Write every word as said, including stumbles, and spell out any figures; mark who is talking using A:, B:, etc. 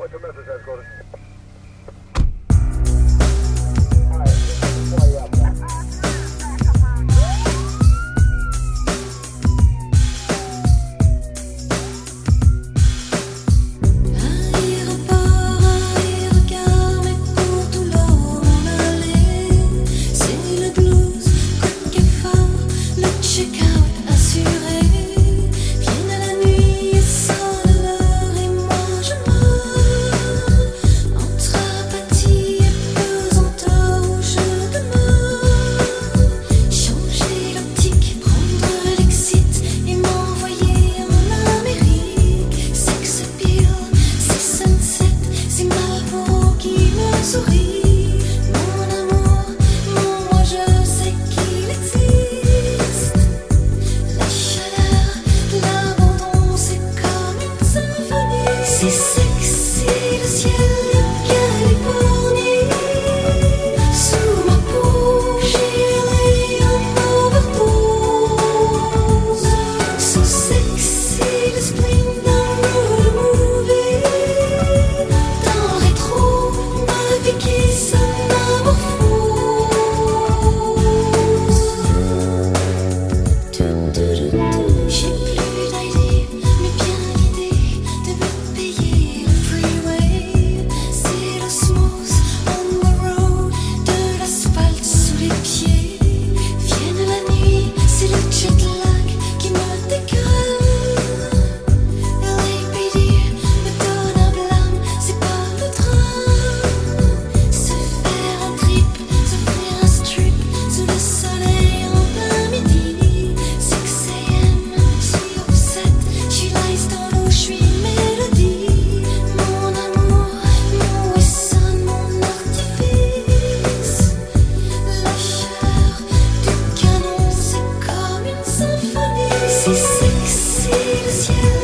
A: pas te mettre, ça se gosse.
B: C'est sexy le ciel de Californie. Sous ma peau j'irai en overdose. So sexy le spring dans le movie. Dans le rétro, ma vie qui se métamorphose. J'ai plus d'idées, mais bien l'idée de me payer le freeway. C'est le smooth on the road, de l'asphalte sous les pieds. Vienne la nuit, c'est le jet lag qui me dégrade. L A P D me donne un blâme, c'est pas le drame. Se faire un trip, se faire un strip sous le soleil en plein midi. six a m, suis upset, she lies dans l'eau, j'suis mélodie. Mon amour, mon Wesson, mon artifice. La chaleur du canon, c'est comme une symphonie. C'est sexy le ciel